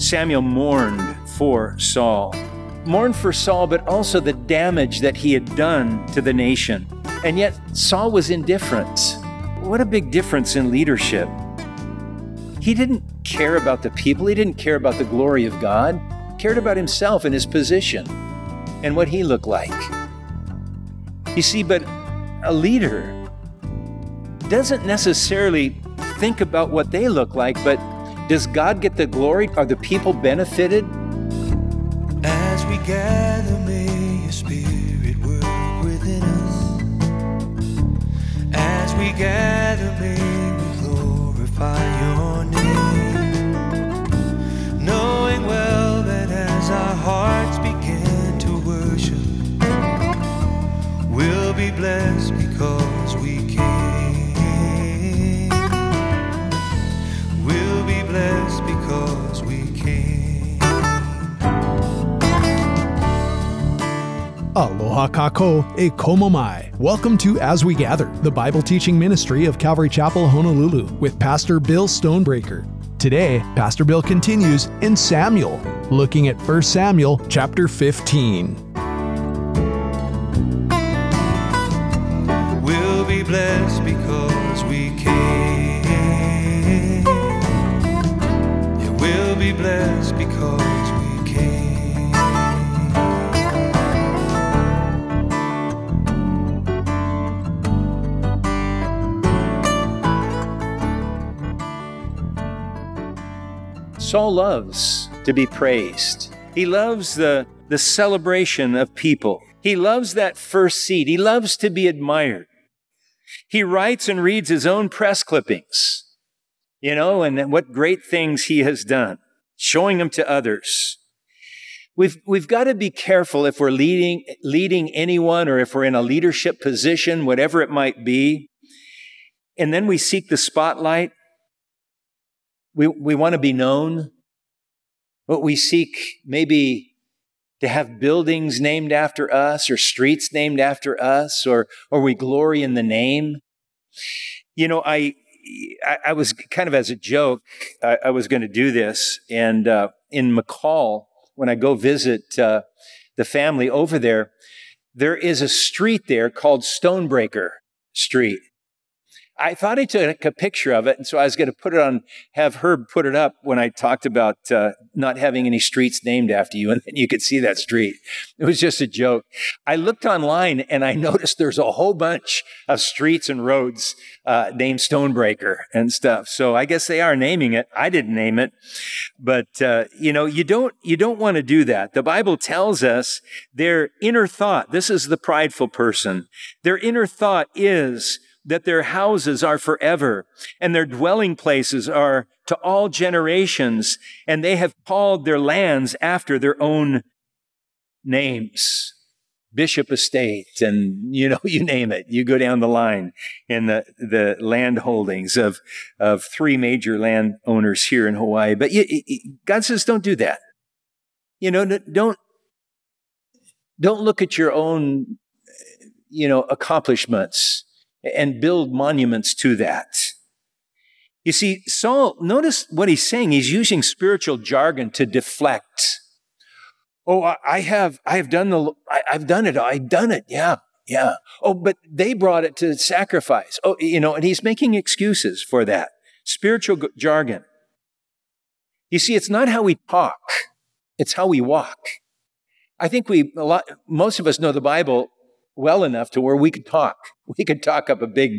Samuel mourned for Saul. Mourned for Saul, but also the damage that he had done to the nation. And yet Saul was indifferent. What a big difference in leadership. He didn't care about the people. He didn't care about the glory of God. He cared about himself and his position and what he looked like. You see, but a leader doesn't necessarily think about what they look like, but does God get the glory? Are the people benefited? As we gather, may your spirit work within us. As we gather, may we glorify your name. Knowing well that as our hearts begin to worship, we'll be blessed because we came. We'll be blessed because we came. Aloha kako e komo mai. Welcome to As We Gather, the Bible teaching ministry of Calvary Chapel, Honolulu, with Pastor Bill Stonebreaker. Today, Pastor Bill continues in Samuel, looking at 1 Samuel chapter 15. We'll be blessed because we came. Yeah, we'll be blessed because we came. Saul loves to be praised. He loves the celebration of people. He loves that first seat. He loves to be admired. He writes and reads his own press clippings, and what great things he has done, showing them to others. We've got to be careful if we're leading anyone, or if we're in a leadership position, whatever it might be, and then we seek the spotlight. We want to be known, but we seek maybe to have buildings named after us or streets named after us, or we glory in the name. I was kind of as a joke, I was going to do this. And in McCall, when I go visit the family over there is a street there called Stonebreaker Street. I thought I took a picture of it, and so I was going to have Herb put it up when I talked about not having any streets named after you, and then you could see that street. It was just a joke. I looked online, and I noticed there's a whole bunch of streets and roads named Stonebreaker and stuff. So I guess they are naming it. I didn't name it, but you don't want to do that. The Bible tells us their inner thought. This is the prideful person. Their inner thought is that their houses are forever, and their dwelling places are to all generations, and they have called their lands after their own names. Bishop Estate, and you name it. You go down the line in the land holdings of three major landowners here in Hawaii. But God says, don't do that. Don't look at your own, accomplishments and build monuments to that. You see, Saul, notice what he's saying. He's using spiritual jargon to deflect. Oh, I've done it. Yeah. Oh, but they brought it to sacrifice. Oh, and he's making excuses for that. Spiritual jargon. You see, it's not how we talk. It's how we walk. I think most of us know the Bible well enough to where we could talk. We could talk up a big,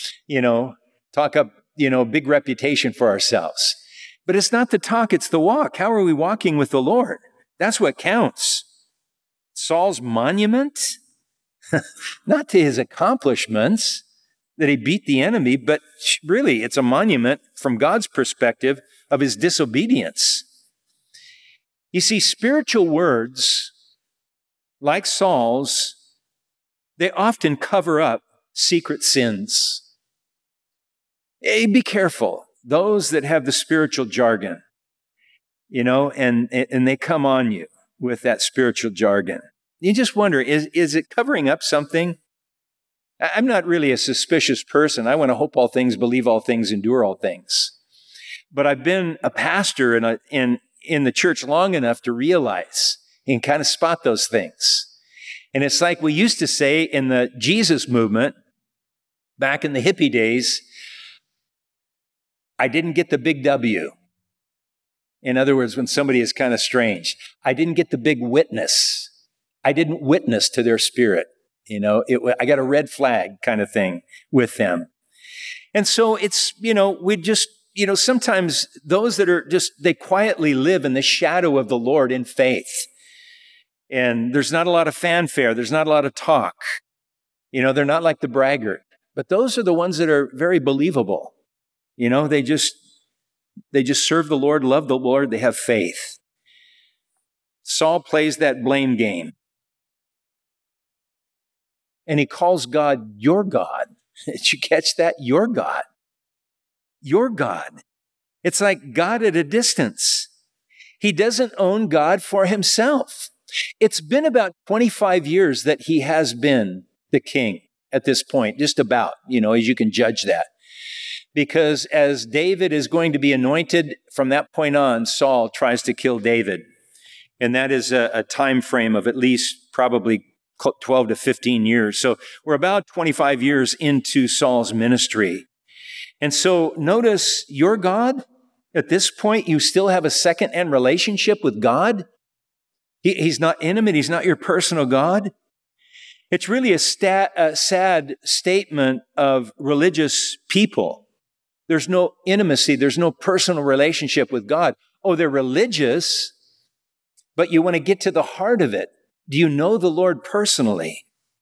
big reputation for ourselves. But it's not the talk, it's the walk. How are we walking with the Lord? That's what counts. Saul's monument, not to his accomplishments, that he beat the enemy, but really it's a monument from God's perspective of his disobedience. You see, spiritual words, like Saul's, they often cover up secret sins. Hey, be careful. Those that have the spiritual jargon, and they come on you with that spiritual jargon. You just wonder, is it covering up something? I'm not really a suspicious person. I want to hope all things, believe all things, endure all things. But I've been a pastor in in the church long enough to realize and kind of spot those things. And it's like we used to say in the Jesus movement, back in the hippie days, I didn't get the big W. In other words, when somebody is kind of strange, I didn't get the big witness. I didn't witness to their spirit. I got a red flag kind of thing with them. And so it's, we just, sometimes those that are they quietly live in the shadow of the Lord in faith. And there's not a lot of fanfare. There's not a lot of talk. They're not like the braggart. But those are the ones that are very believable. They just serve the Lord, love the Lord, they have faith. Saul plays that blame game. And he calls God your God. Did you catch that? Your God. Your God. It's like God at a distance. He doesn't own God for himself. It's been about 25 years that he has been the king at this point, just about, as you can judge that. Because as David is going to be anointed, from that point on, Saul tries to kill David. And that is a time frame of at least probably 12 to 15 years. So we're about 25 years into Saul's ministry. And so notice your God, at this point, you still have a second-hand relationship with God. He's not intimate. He's not your personal God. It's really a sad statement of religious people. There's no intimacy. There's no personal relationship with God. Oh, they're religious, but you want to get to the heart of it. Do you know the Lord personally?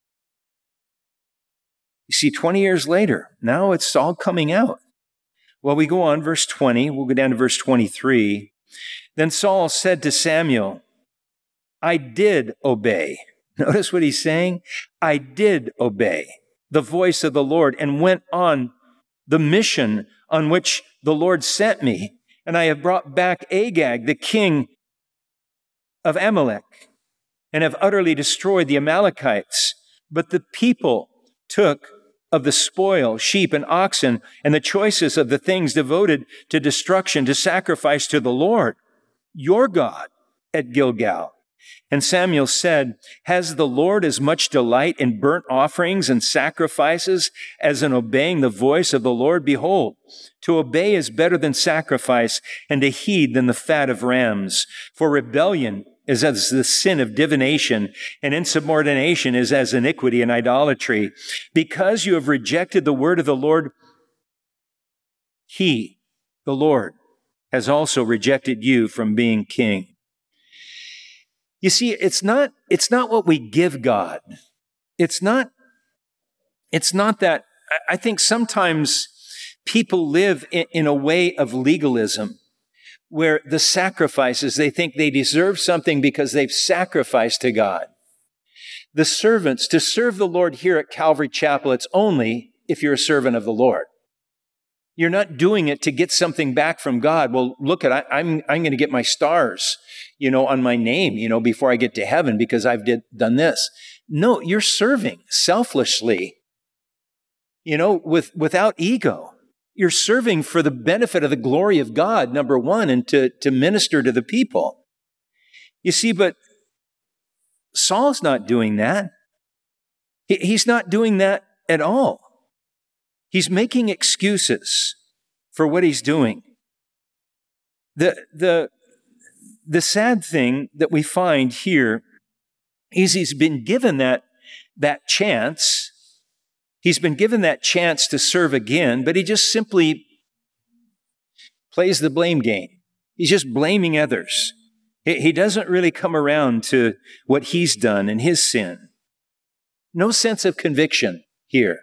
You see, 20 years later, now it's all coming out. Well, we go on, verse 20. We'll go down to verse 23. Then Saul said to Samuel, I did obey. Notice what he's saying. I did obey the voice of the Lord and went on the mission on which the Lord sent me. And I have brought back Agag, the king of Amalek, and have utterly destroyed the Amalekites. But the people took of the spoil, sheep and oxen, and the choicest of the things devoted to destruction, to sacrifice to the Lord, your God, at Gilgal. And Samuel said, has the Lord as much delight in burnt offerings and sacrifices as in obeying the voice of the Lord? Behold, to obey is better than sacrifice, and to heed than the fat of rams. For rebellion is as the sin of divination, and insubordination is as iniquity and idolatry. Because you have rejected the word of the Lord, he, the Lord, has also rejected you from being king. You see, it's not what we give God. It's not that. I think sometimes people live in a way of legalism where the sacrifices, they think they deserve something because they've sacrificed to God. The servants, to serve the Lord here at Calvary Chapel, it's only if you're a servant of the Lord. You're not doing it to get something back from God. Well, look, I'm going to get my stars, on my name, before I get to heaven because I've done this. No, you're serving selflessly, without ego. You're serving for the benefit of the glory of God, number one, and to minister to the people. You see, but Saul's not doing that. He's not doing that at all. He's making excuses for what he's doing. The sad thing that we find here is he's been given that chance. He's been given that chance to serve again, but he just simply plays the blame game. He's just blaming others. He doesn't really come around to what he's done and his sin. No sense of conviction here.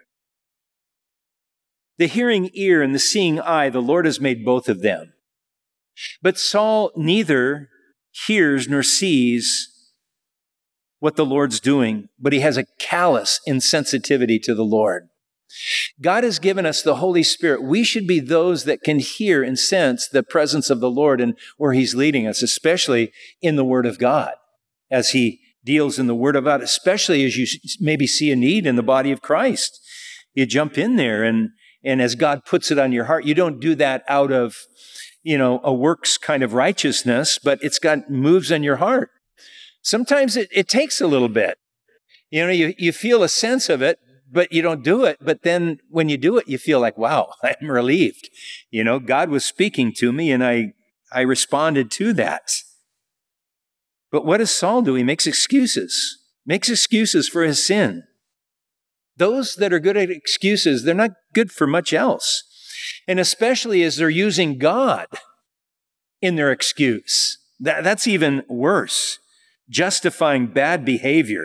The hearing ear and the seeing eye, the Lord has made both of them. But Saul neither hears nor sees what the Lord's doing, but he has a callous insensitivity to the Lord. God has given us the Holy Spirit. We should be those that can hear and sense the presence of the Lord and where he's leading us, especially in the Word of God, as he deals in the Word of God, especially as you maybe see a need in the body of Christ. You jump in there and as God puts it on your heart, you don't do that out of, a works kind of righteousness, but it's got moves on your heart. Sometimes it takes a little bit. You feel a sense of it, but you don't do it. But then when you do it, you feel like, wow, I'm relieved. God was speaking to me and I responded to that. But what does Saul do? He makes excuses for his sin. Those that are good at excuses, they're not good for much else. And especially as they're using God in their excuse. That's even worse. Justifying bad behavior.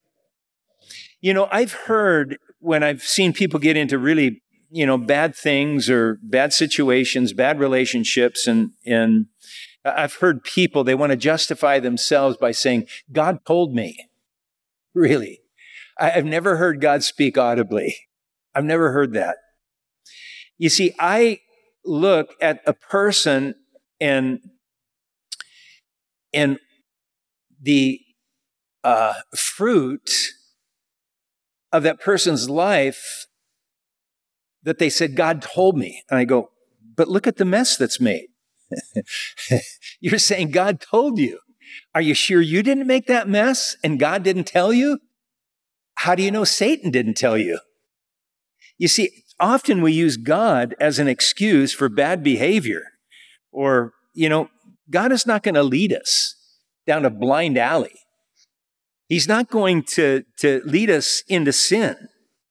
I've heard when I've seen people get into really, bad things or bad situations, bad relationships, and I've heard people, they want to justify themselves by saying, God told me. Really? I've never heard God speak audibly. I've never heard that. You see, I look at a person and the fruit of that person's life that they said, God told me. And I go, but look at the mess that's made. You're saying God told you. Are you sure you didn't make that mess and God didn't tell you? How do you know Satan didn't tell you? You see, often we use God as an excuse for bad behavior. Or, God is not going to lead us down a blind alley. He's not going to lead us into sin.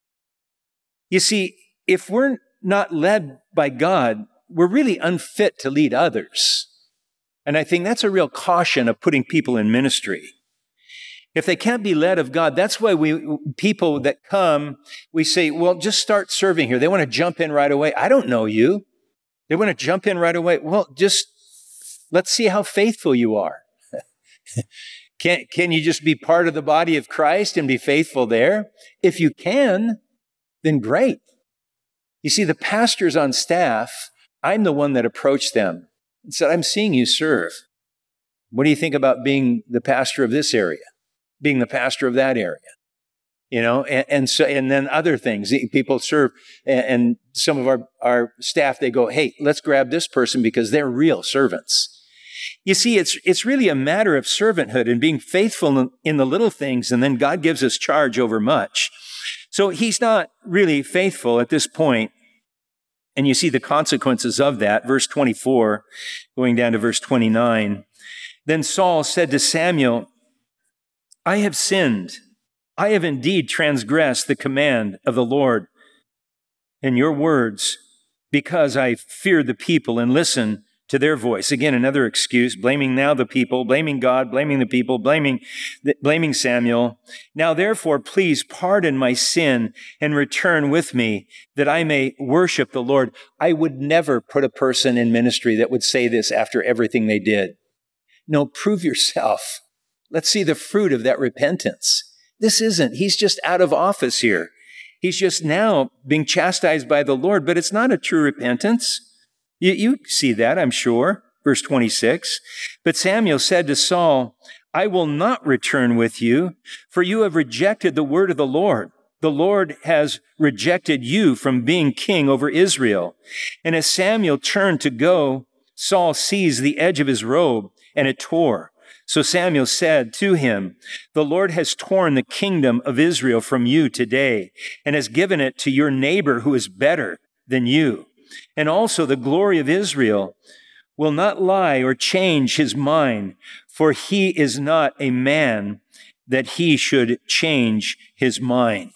You see, if we're not led by God, we're really unfit to lead others. And I think that's a real caution of putting people in ministry. If they can't be led of God, that's why people that come, we say, well, just start serving here. They want to jump in right away. I don't know you. They want to jump in right away. Well, just let's see how faithful you are. Can you just be part of the body of Christ and be faithful there? If you can, then great. You see, the pastors on staff, I'm the one that approached them and said, I'm seeing you serve. What do you think about being the pastor of this area? Being the pastor of that area? And then other things. People serve, and some of our staff, they go, hey, let's grab this person because they're real servants. You see, it's really a matter of servanthood and being faithful in the little things, and then God gives us charge over much. So he's not really faithful at this point, and you see the consequences of that. Verse 24, going down to verse 29. Then Saul said to Samuel, I have sinned. I have indeed transgressed the command of the Lord in your words, because I feared the people and listened to their voice. Again, another excuse, blaming now the people, blaming God, blaming the people, blaming Samuel. Now, therefore, please pardon my sin and return with me that I may worship the Lord. I would never put a person in ministry that would say this after everything they did. No, prove yourself. Let's see the fruit of that repentance. He's just out of office here. He's just now being chastised by the Lord, but it's not a true repentance. You see that, I'm sure. Verse 26. But Samuel said to Saul, I will not return with you, for you have rejected the word of the Lord. The Lord has rejected you from being king over Israel. And as Samuel turned to go, Saul seized the edge of his robe, and it tore. So Samuel said to him, the Lord has torn the kingdom of Israel from you today, and has given it to your neighbor who is better than you. And also the glory of Israel will not lie or change his mind, for he is not a man that he should change his mind.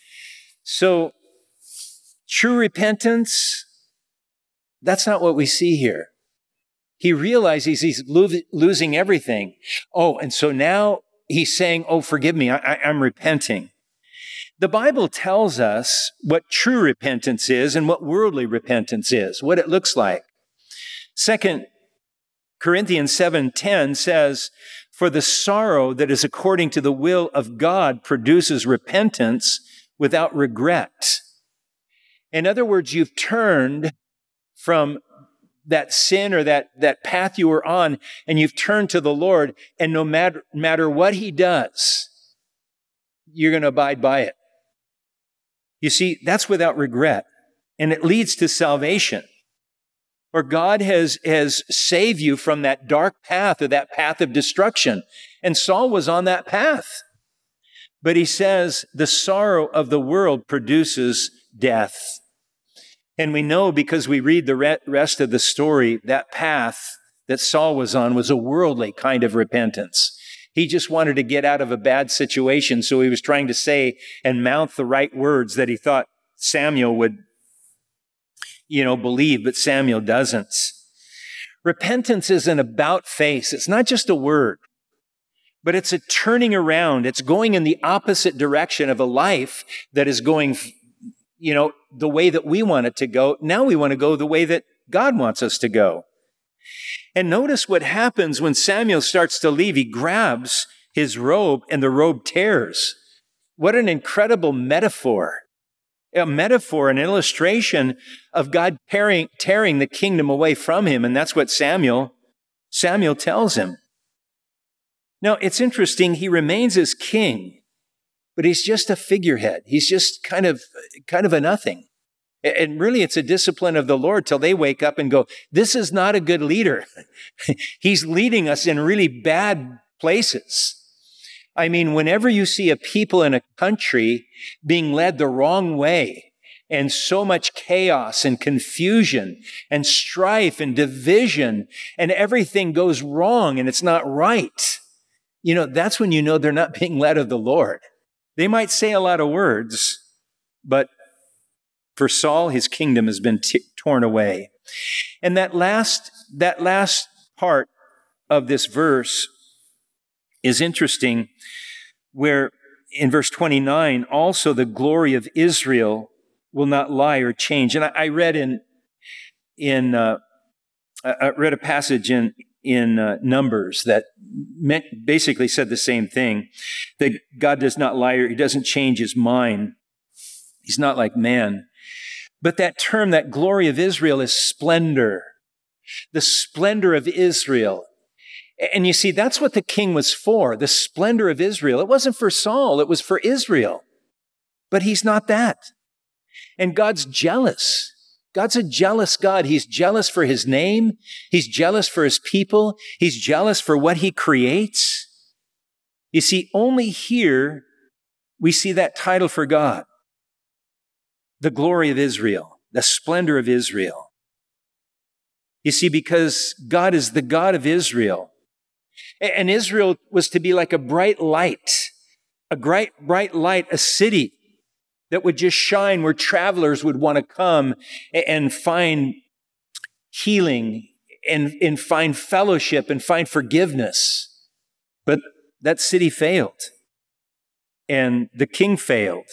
So, true repentance, that's not what we see here. He realizes he's losing everything. Oh, and so now he's saying, oh, forgive me, I'm repenting. The Bible tells us what true repentance is and what worldly repentance is, what it looks like. 2 Corinthians 7:10 says, for the sorrow that is according to the will of God produces repentance without regret. In other words, you've turned from that sin or that path you were on, and you've turned to the Lord, and no matter what he does, you're going to abide by it. You see, that's without regret, and it leads to salvation. or God has saved you from that dark path or that path of destruction. And Saul was on that path. But he says the sorrow of the world produces death. And we know because we read the rest of the story, that path that Saul was on was a worldly kind of repentance. He just wanted to get out of a bad situation, so he was trying to say and mouth the right words that he thought Samuel would, believe, but Samuel doesn't. Repentance is an about face. It's not just a word, but it's a turning around. It's going in the opposite direction of a life that is going, the way that we want it to go. Now we want to go the way that God wants us to go. And notice what happens when Samuel starts to leave. He grabs his robe and the robe tears. What an incredible metaphor. A metaphor, an illustration of God tearing the kingdom away from him. And that's what Samuel tells him. Now, it's interesting. He remains as king, but he's just a figurehead. He's just kind of a nothing. And really, it's a discipline of the Lord till they wake up and go, this is not a good leader. He's leading us in really bad places. I mean, whenever you see a people in a country being led the wrong way, and so much chaos and confusion and strife and division, and everything goes wrong and it's not right, that's when you know they're not being led of the Lord. They might say a lot of words, but for Saul, his kingdom has been torn away. And that last part of this verse is interesting, where in verse 29, also the glory of Israel will not lie or change. And I read I read a passage in Numbers that basically said the same thing, that God does not lie, or he doesn't change his mind. He's not like man. But that term, that glory of Israel, is splendor. The splendor of Israel. And you see, that's what the king was for, the splendor of Israel. It wasn't for Saul, it was for Israel. But he's not that. And God's jealous. God's a jealous God. He's jealous for his name. He's jealous for his people. He's jealous for what he creates. You see, only here we see that title for God. The glory of Israel, the splendor of Israel. You see, because God is the God of Israel. And Israel was to be like a bright light, bright light, a city that would just shine where travelers would want to come and find healing and find fellowship and find forgiveness. But that city failed. And the king failed.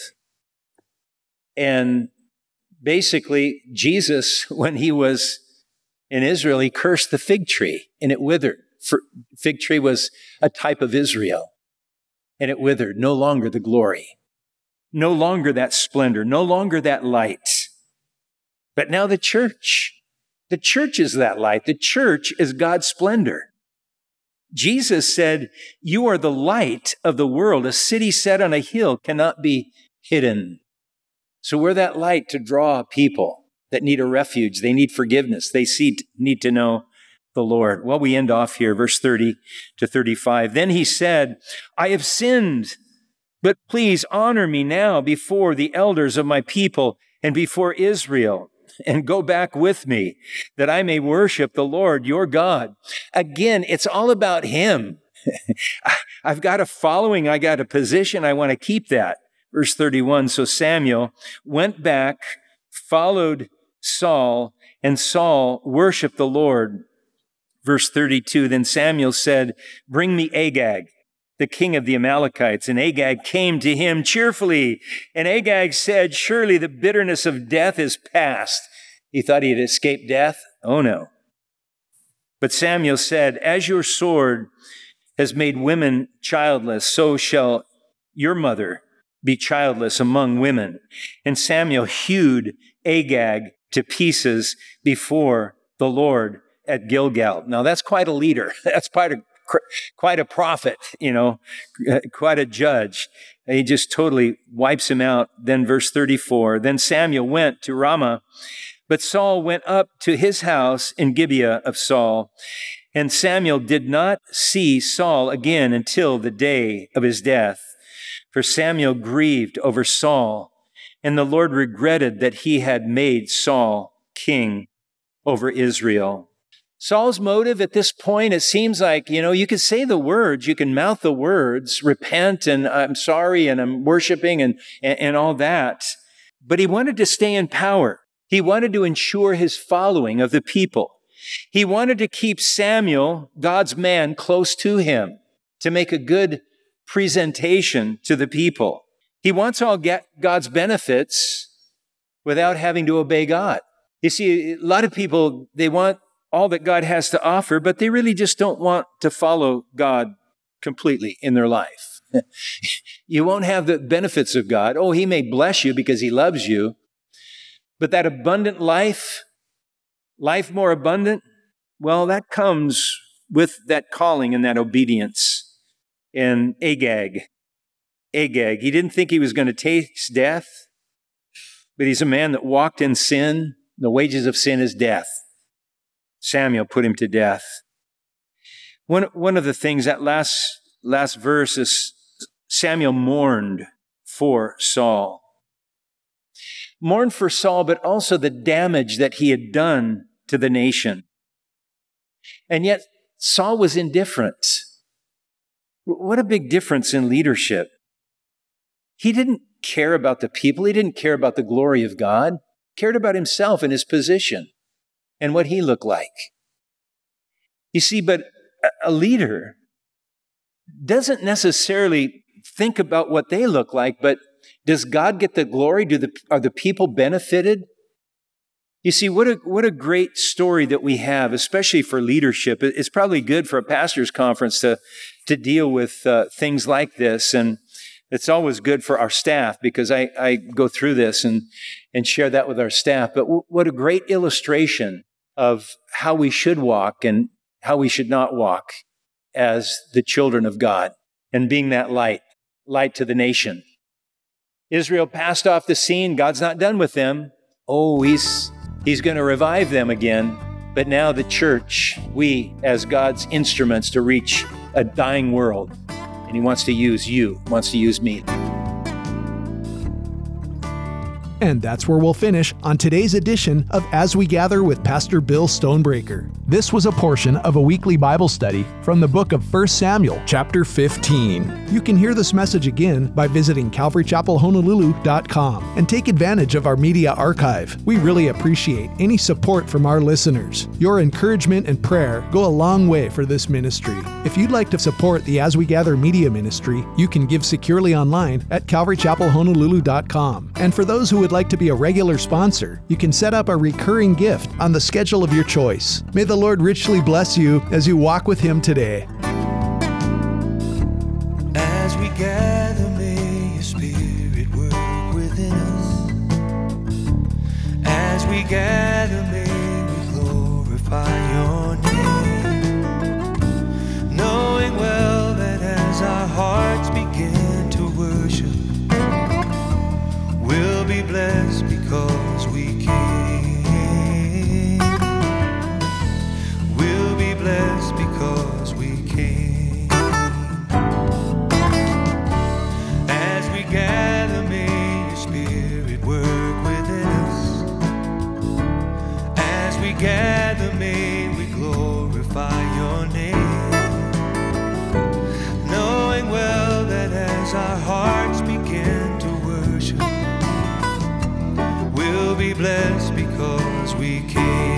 And basically, Jesus, when he was in Israel, he cursed the fig tree and it withered. Fig tree was a type of Israel, and it withered. No longer the glory, no longer that splendor, no longer that light. But now the church is that light. The church is God's splendor. Jesus said, "You are the light of the world. A city set on a hill cannot be hidden." So we're that light to draw people that need a refuge. They need forgiveness. They need to know the Lord. Well, we end off here, verse 30 to 35. Then he said, "I have sinned, but please honor me now before the elders of my people and before Israel, and go back with me, that I may worship the Lord your God." Again, it's all about him. I've got a following. I got a position. I want to keep that. Verse 31, so Samuel went back, followed Saul, and Saul worshiped the Lord. Verse 32, then Samuel said, "Bring me Agag, the king of the Amalekites." And Agag came to him cheerfully. And Agag said, "Surely the bitterness of death is past." He thought he had escaped death. Oh no. But Samuel said, "As your sword has made women childless, so shall your mother be childless among women." And Samuel hewed Agag to pieces before the Lord at Gilgal. Now that's quite a leader. That's quite a prophet, quite a judge. He just totally wipes him out. Then verse 34, then Samuel went to Ramah But Saul went up to his house in Gibeah of Saul, and Samuel did not see Saul again until the day of his death. For Samuel grieved over Saul, and the Lord regretted that he had made Saul king over Israel. Saul's motive at this point, it seems like, you can say the words, you can mouth the words, repent, and I'm sorry, and I'm worshiping, and all that. But he wanted to stay in power. He wanted to ensure his following of the people. He wanted to keep Samuel, God's man, close to him to make a good presentation to the people. He wants all God's benefits without having to obey God. You see, a lot of people, they want all that God has to offer, but they really just don't want to follow God completely in their life. You won't have the benefits of God. Oh, he may bless you because he loves you, but that abundant life more abundant, well, that comes with that calling and that obedience. And Agag, he didn't think he was going to taste death, but he's a man that walked in sin. The wages of sin is death. Samuel put him to death. One of the things, that last verse is Samuel mourned for Saul. Mourned for Saul, but also the damage that he had done to the nation. And yet Saul was indifferent. What a big difference in leadership. He didn't care about the people. He didn't care about the glory of God. He cared about himself and his position and what he looked like. You see, but a leader doesn't necessarily think about what they look like, but does God get the glory? Are the people benefited? You see, what a great story that we have, especially for leadership. It's probably good for a pastor's conference to deal with things like this, and it's always good for our staff because I go through this and share that with our staff. But what a great illustration of how we should walk and how we should not walk as the children of God and being that light to the nation. Israel passed off the scene. God's not done with them. Oh, he's going to revive them again. But now the church, we as God's instruments to reach a dying world. And he wants to use you, wants to use me. And that's where we'll finish on today's edition of As We Gather with Pastor Bill Stonebreaker. This was a portion of a weekly Bible study from the book of 1 Samuel, chapter 15. You can hear this message again by visiting calvarychapelhonolulu.com and take advantage of our media archive. We really appreciate any support from our listeners. Your encouragement and prayer go a long way for this ministry. If you'd like to support the As We Gather media ministry, you can give securely online at calvarychapelhonolulu.com. And for those who would like to be a regular sponsor, you can set up a recurring gift on the schedule of your choice. May the Lord richly bless you as you walk with Him today. As we gather, may your Spirit work within us. As we gather, may we glorify your name, knowing well that as our hearts begin to worship, we'll be blessed because we came. We'll be blessed because we came. As we gather, may your Spirit work within us. As we gather, may we glorify your name, knowing well that as our hearts begin to worship, we'll be blessed because we came.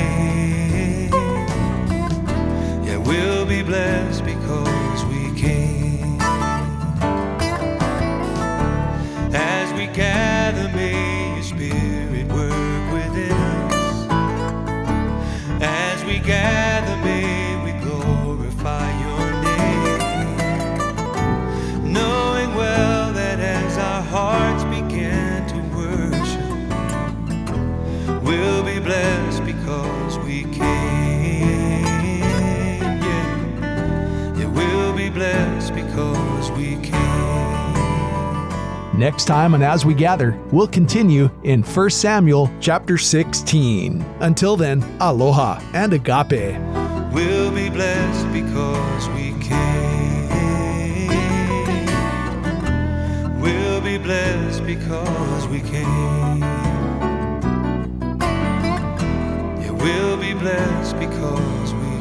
Yeah, we'll be blessed because we came. As we gather, may your Spirit work within us. As we gather, may we glorify your name, knowing well that as our hearts begin to worship, we'll be blessed because we came. Yeah, we'll be blessed because we came. Next time on As We Gather, we'll continue in 1 Samuel chapter 16. Until then, aloha and agape. We'll be blessed because we came. We'll be blessed because we came. Yeah, we'll be blessed because we